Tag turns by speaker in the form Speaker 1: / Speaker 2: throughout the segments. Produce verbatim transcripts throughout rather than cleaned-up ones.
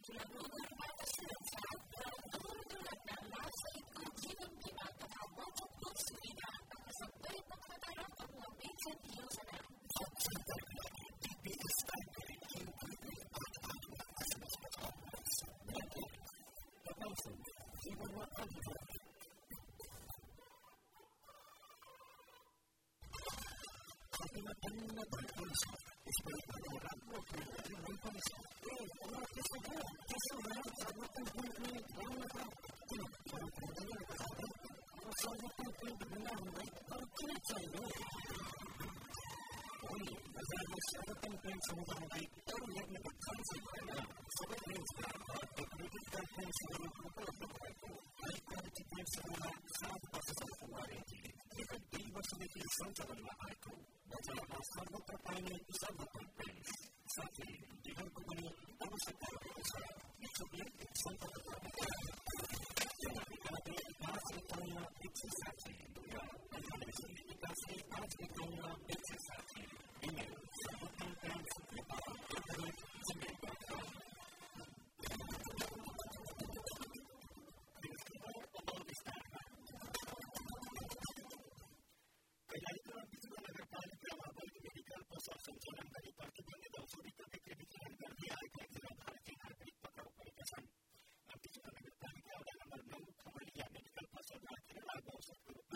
Speaker 1: Medical Pasar Nacional,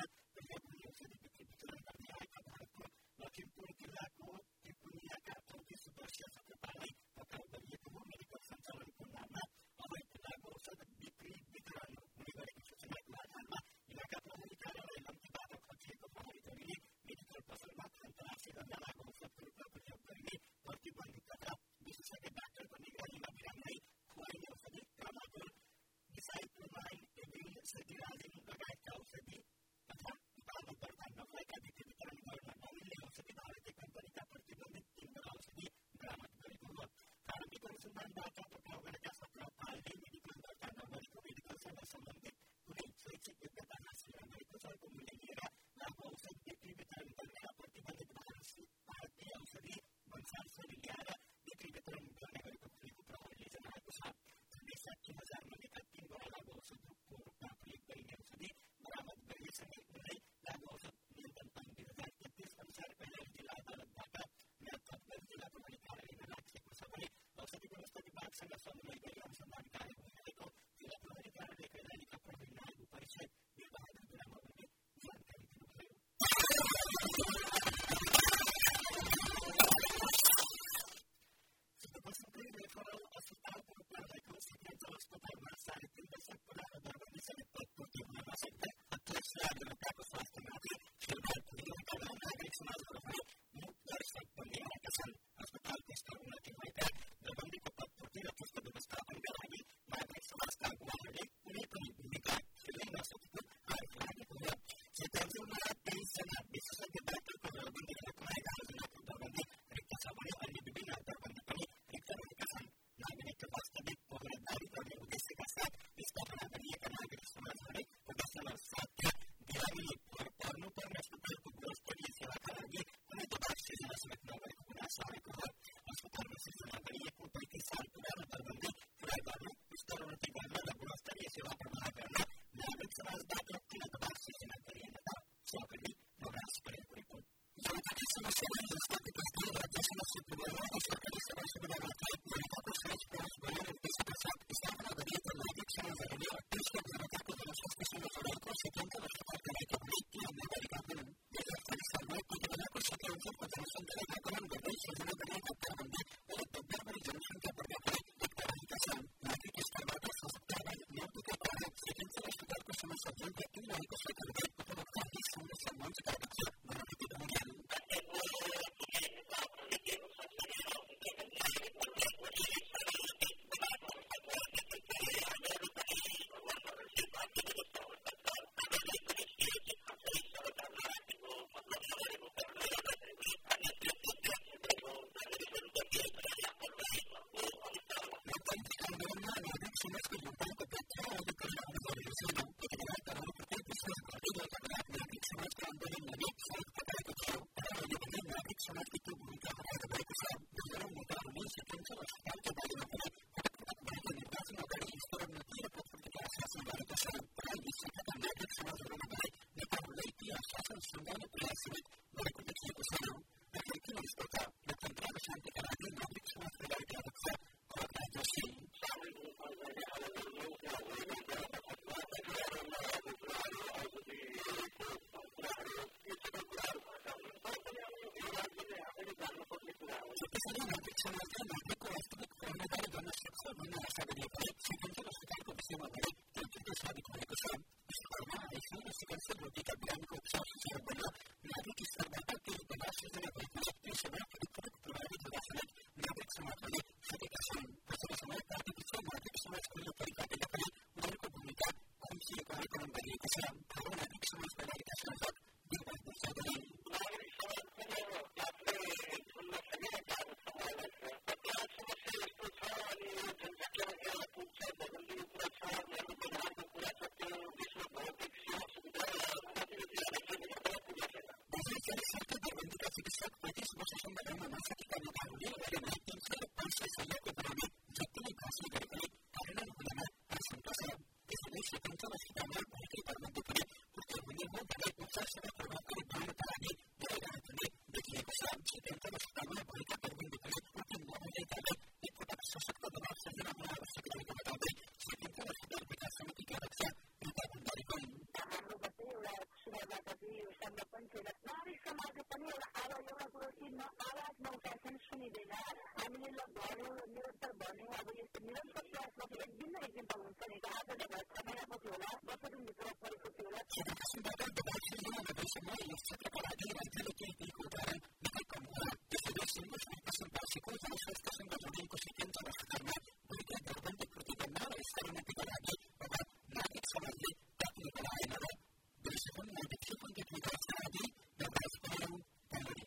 Speaker 1: त्यसपछि एक दिन न एक दिन त हुन्छ नि आजले भयो छ महिनापछि होला वर्ष दिनभित्र परिस्थिति होला
Speaker 2: किसिमबाट दबाई दिएसम्म यस क्षेत्रका लागि राज्यले केही दिएको उदाहरण निकै कम होला। त्यसै गरी सङ्घर्ष विकासवासीको जनस्वास्थ्यसँग जोडिएको सिद्धान्त आधारमा भएका दरबन्दी कृति गर्न र यसका उन्नतिका लागि तथा नागरिक समाजले प्राथमिक बनाएन र देशको नागरिक सुपन्थिक विकास आदि निर्देश बनाउनु पर्ने।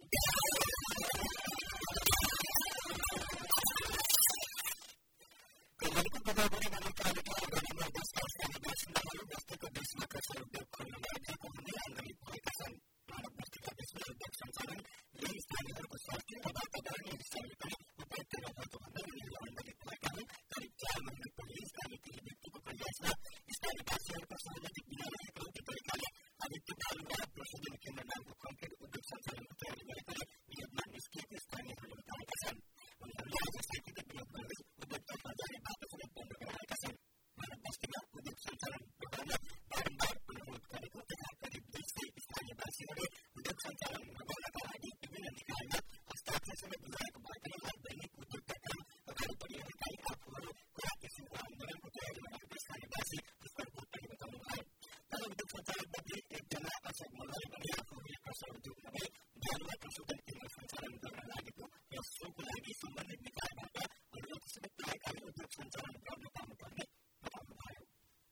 Speaker 2: कल्याणको गोदावरी नगरपालिका अगाडिमा बस्दा स्थानीय बासिन्दाहरू बस्तीको देशमा कसरी उद्योग खोल्न लागेको हुने आन्दोलित भएका छन्। मानव बस्तीका देशमा उद्योग सञ्चालन यही स्थानीयहरूको स्वास्थ्य र वातावरणीय हिसाबले पनि उपयुक्त नभएको भन्दै उनीहरू आन्दोलित भएका हुन्। करिब चार महिना पहिले स्थानीय केही व्यक्तिको प्रयासमा स्थानीयवासीहरूको सहमति बिना रहेको उद्योग तरिकाले आदित्य बालु र प्रशोधन केन्द्र नामको कङ्क्रिट उद्योग सञ्चालनको तयारी गरेकोले विरोधमा निस्किएको स्थानीयहरूले बताएका छन्। उनीहरूले आज साहित्यिक विरोध गर्दै उद्योगतर्फ जाने बाटो पनि बन्द गराएका छन्। मानव बस्तीमा उद्योग सञ्चालन गर्न बारम्बार अनुरोध गरेको तथा करिब दुई सय स्थानीयवासीहरूले उद्योग सञ्चालन नगर्नका लागि विभिन्न निकायमा हस्ताक्षर समेत बुझाएको भए पनि दैनिक उद्योगका काम अगाडि बढिरहेकाले आफूहरू कुनै किसिमको आन्दोलनको तयारीमा रहेको स्थानीयवासी पुष्कर भट्टले बताउनु भयो। तर उद्योग सञ्चालकमध्ये एकजना अशोक मल्लले पनि आफूहरूले पसल उद्योग नभई बालुवा प्रशोधन केन्द्र सञ्चालन गर्न लागेको र सोको लागि सम्बन्धित निकायबाट अनुरोध समेत पाएकाले उद्योग सञ्चालन गर्न पाउनुपर्ने बताउनु भयो।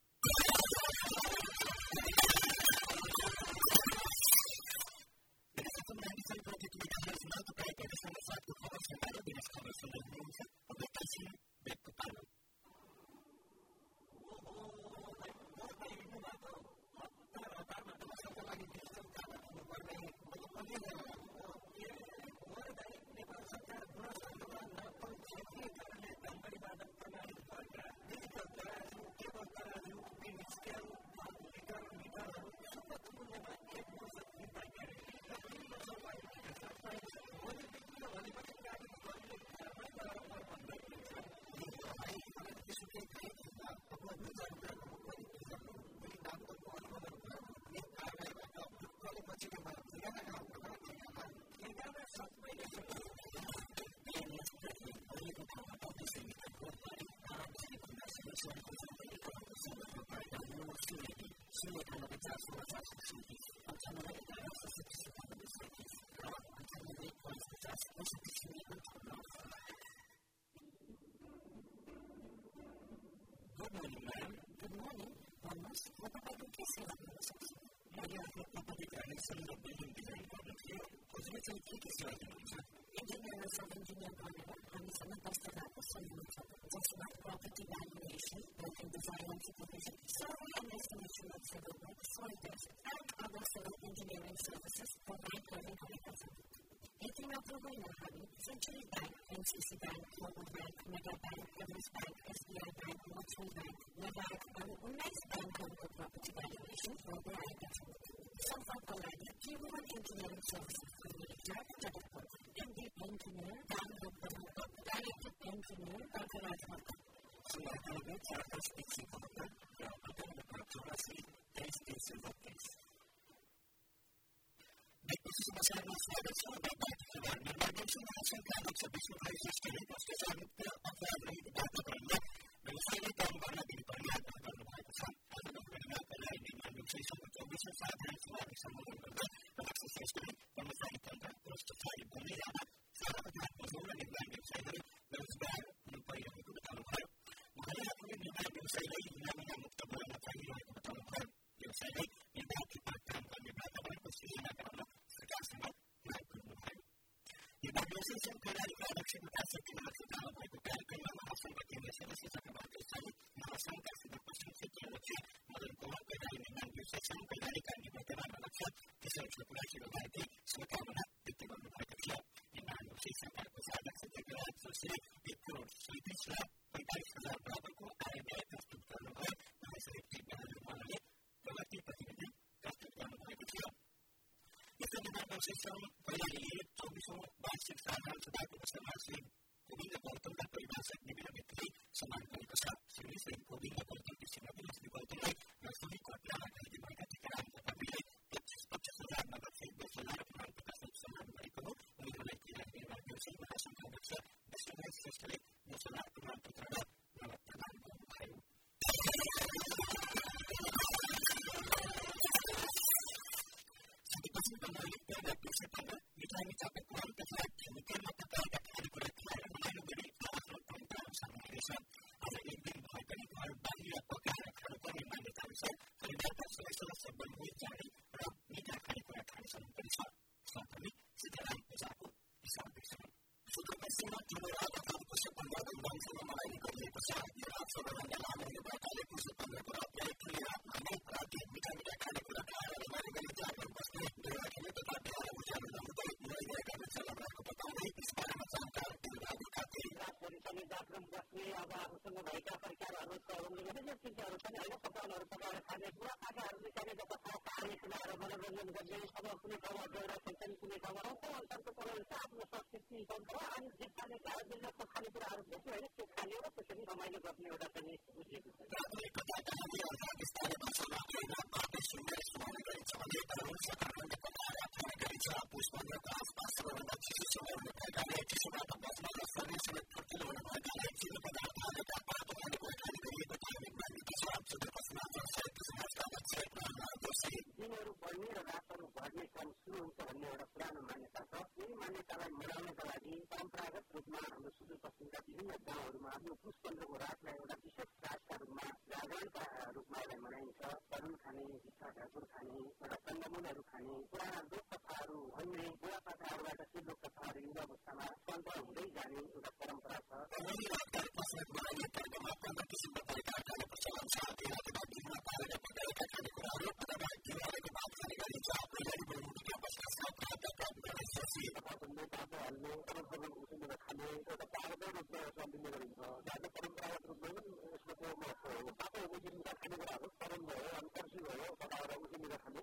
Speaker 2: Good morning, ma'am. Good morning. Almost. What about the case you have in the section? I have a property connection of building design problem here. What's the reason you case you have in the section? Engineers of engineer problem and some of the stuff of solution. Just like property valuation, building design and supervision, survey and estimation of civil work, soil test, and other civil engineering services for bank housing companies. eighteen of the winner having Century Bank, N C C Bank, Global Bank, Mega Bank, Evans Bank, S B I Bank, Watson Bank, Nadak, and Unnice Bank on the property valuation for the items. Some of the land, Human Engineering Services for the Director of Work, M D Engineer, Dan Gupta, Director Engineer, Doctor Rajmat. So, I have a charter speaking about the controversy, taste is in the case. This is a matter of fact, it's not about the emergency management plan of the business history, but it's a matter of the data problem. The final term one of the Imperial Government of the Sun, and the Government of the Administration of the Business Finance, and some of the access history from the final term was to find the Lama, Sarah that was already landed, so there was bad in the period of the town hall. Why have we been able to say that you never know the problem of the town hall? You say that in that time, when you got the right to see that. Evaluation penalty reduction asset in the town by the Calcul and Hassan Bakin services of about the site, Hassan Cassi, the question city of the Modern Court, the Diamond Session, Penalty and the Veteran Election, the Central Production of I T, Sotavana, the Tibon of the Club, in the Season Purpose, Alex, the Grand Society, the Court, Sleepy Slab, the Dice of the Bravo, and the Custom Turnover, the Safety Banner Money, the Lucky Patrimony, Custom Turnover, the Club. If the Diamond System, so basic standards that the semester coding the bottom that we must have given a bit late, so I'm going to start seriously coding the bottom to see what is the bottom like. Now, so we got down and we might have to get out of the relay. It's not just a lot, but say there's a lot of money to pass some very good. We will like to have a using some kind of set. This is necessarily there's a lot of money to turn up. Now, the land of सबैभन्दा लामो हुने भएकाले पुष्य पन्ध्रको अध्याय खुलेर हामी राति मिठा मिठा खानेकुरा खाएर रमाइलो गरी जागरण बस्ने देउराखिने तथा बिहान उज्यालो नहुँदै नैरहेका वृक्षलताहरूको बताउँदै यस बारेमा जानकार दिनुभएका थिए।
Speaker 1: रातभरि जागरण बस्ने अब आफूसँग भएका परिकारहरू चलाउने विभिन्न चिजहरू छन् होइन, पकवानहरू पकाएर खाने बुढा पाकाहरू निकाल्ने जब खाने कुराहरू मनोरञ्जन गर्ने अब कुनै ठाउँमा देउरा खेल्छन्, कुनै ठाउँमा अन्तरको प्रभाव आफ्नो संस्कृति परम्परा अनि जे खाने जिल्लाको खानेकुराहरू बेसी होइन त्यो खाने र त्यसरी रमाइलो गर्ने एउटा पनि बुझिएको छ। दिनहरू बढ्ने र रातहरू बढ्ने क्रम सुरु हुन्छ भन्ने एउटा पुरानो मान्यता छ। यही मान्यतालाई मनाउनका लागि परम्परागत रूपमा हाम्रो सुदूरपश्चिमका विभिन्न गाउँहरूमा यो पुष पन्ध्रको रातलाई एउटा विशेष रातका रूपमा जागरणका रूपमा यसलाई मनाइन्छ। तरुण खाने, भित्ता ढाकुर खाने, एउटा कन्दमूलहरू खाने, पुराना लोककथाहरू भन्ने, बुढापाकाहरूबाट ती लोककथाहरू युवा अवस्थामा सन्त हुँदै जाने एउटा परम्परा छ। उसिनेर खाने एउटा पारम्परिक रूपमा सम्झिने गरिन्छ। जहाँ परम्परागत रूपमा पनि यसको महत्त्व हो। तातो उसिनेर खाने कुराहरू तरुण भयो, अन्तर्सी भयो, सदाएर उसिनेर खाने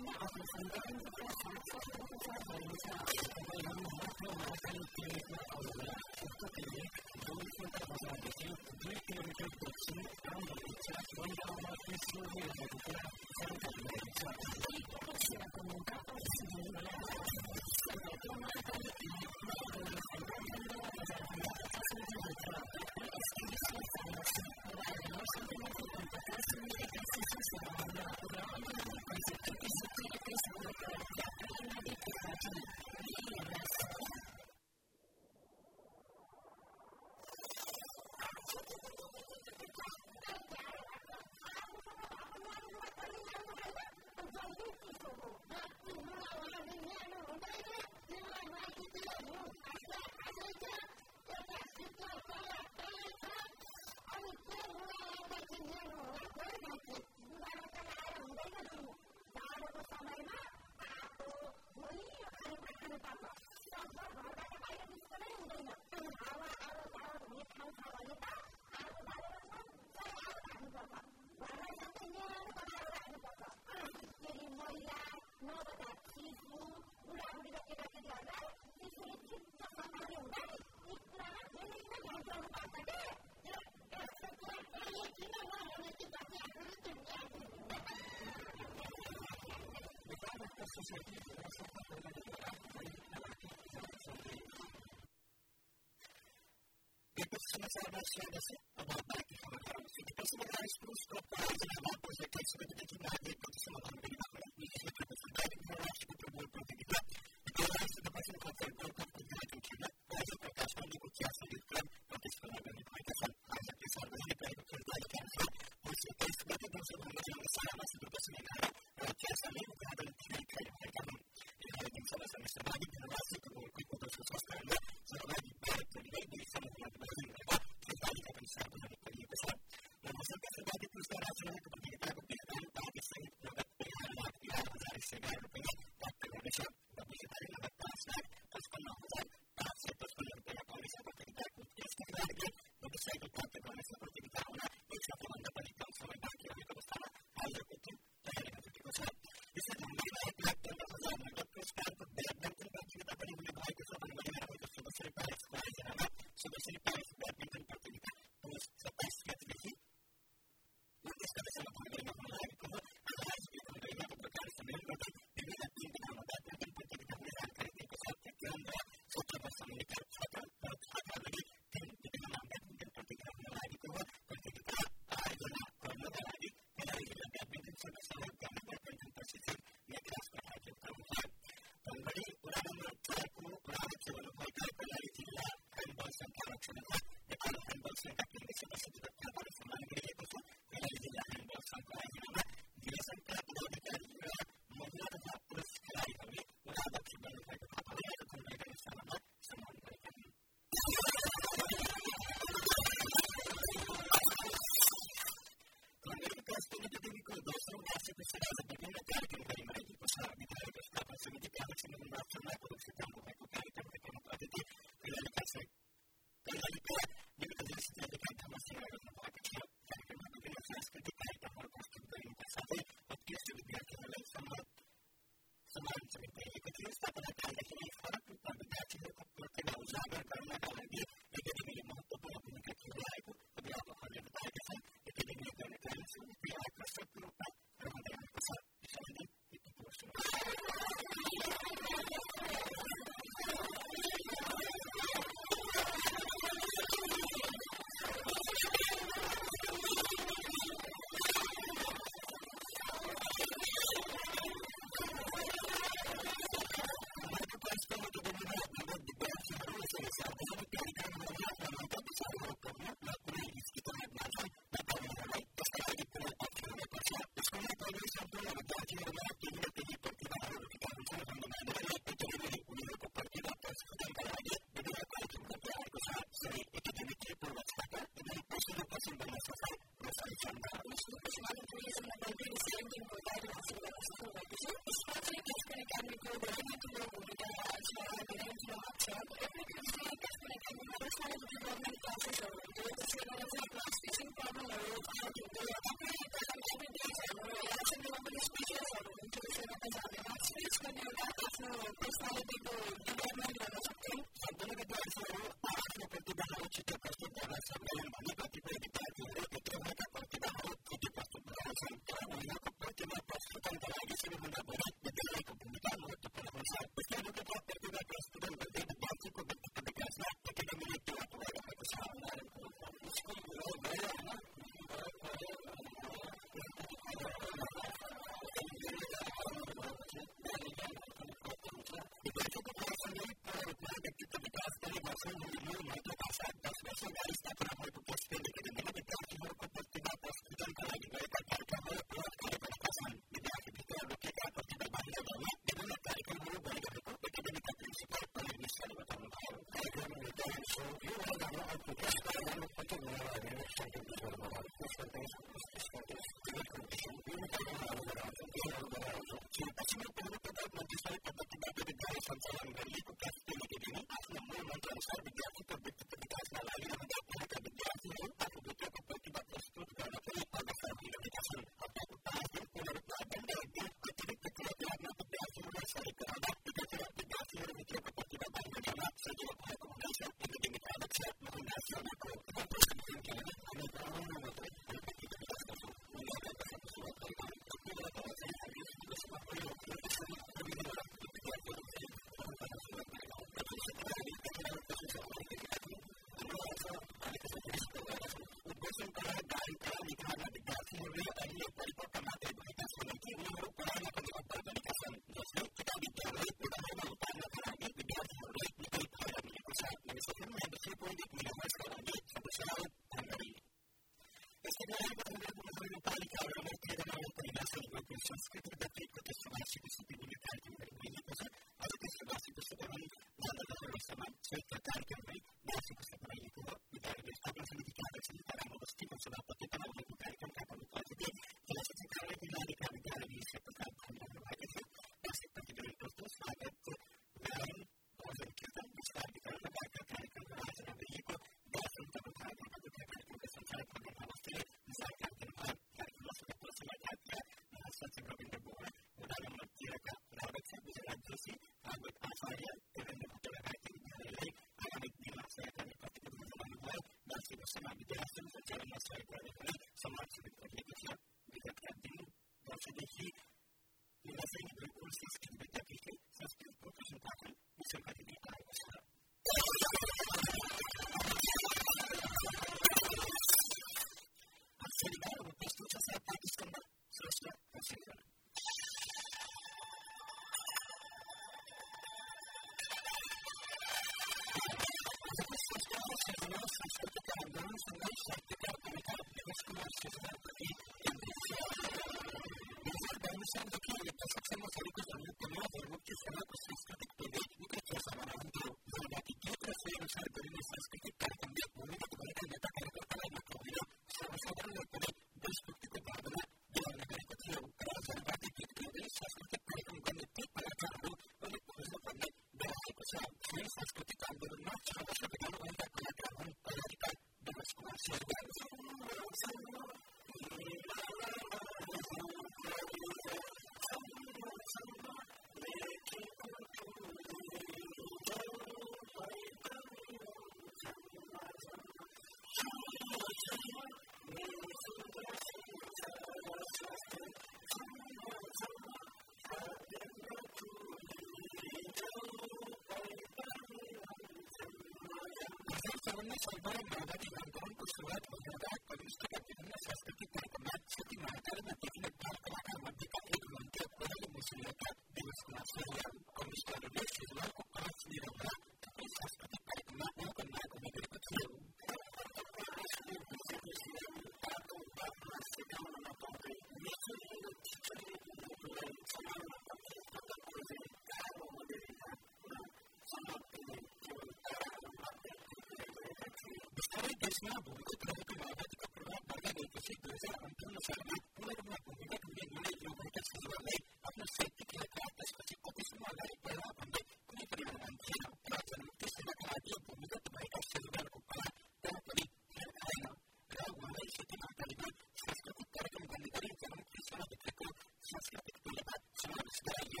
Speaker 2: देशमा भूमिगत रहेको माओवादीको प्रभाव बढ्दै गएपछि दुई हजार अन्ठाउन्न सालमा पुनर्मा भूमिगत हुने निर्णय यो भएका सचिवहरूलाई आफ्नो साहित्यिक यात्रा त्यसपछि अफिसमा अगाडि बढ्न भन्दै कुनै पनि अनुमान थिएन। तर जनमुक्ति सेनाका लागि भूमिगत भएका सचिवहरूको कला त्यहाँ पनि फेर आएन र उहाँलाई सेती महाकालीमा सांस्कृतिक कार्यक्रम गर्ने गरी जनमुक्ति सेनाभित्रको सांस्कृतिक टोलीमा समावेश गराइयो।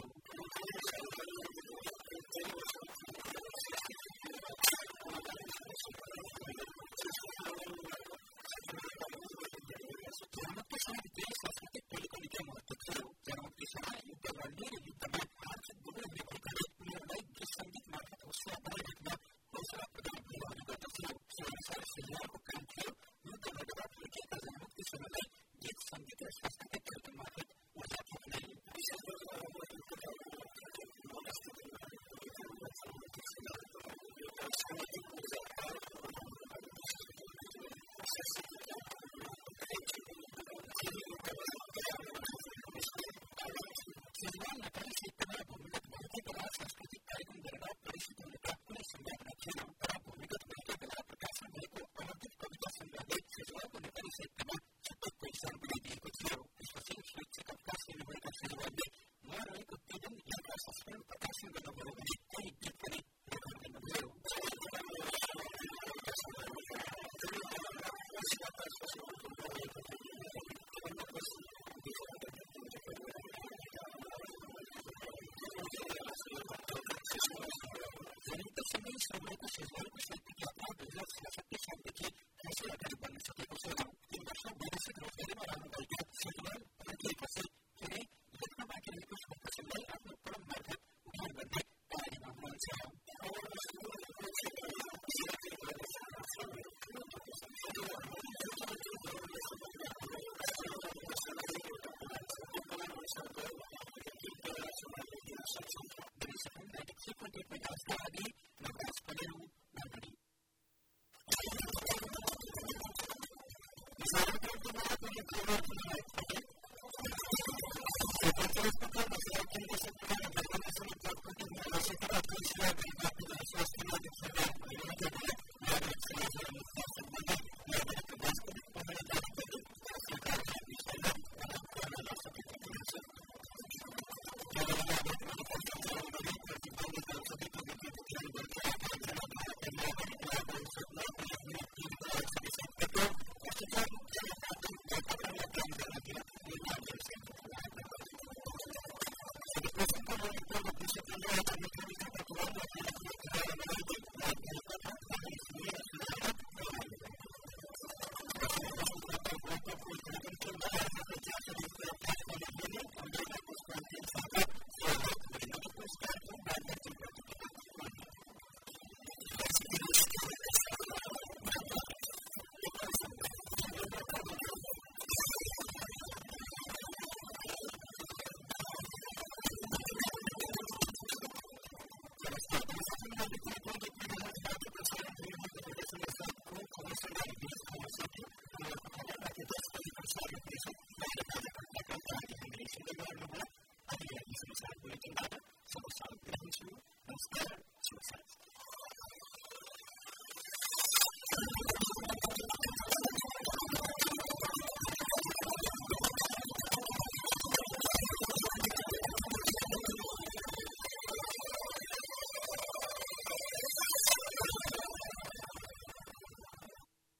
Speaker 2: Thank you.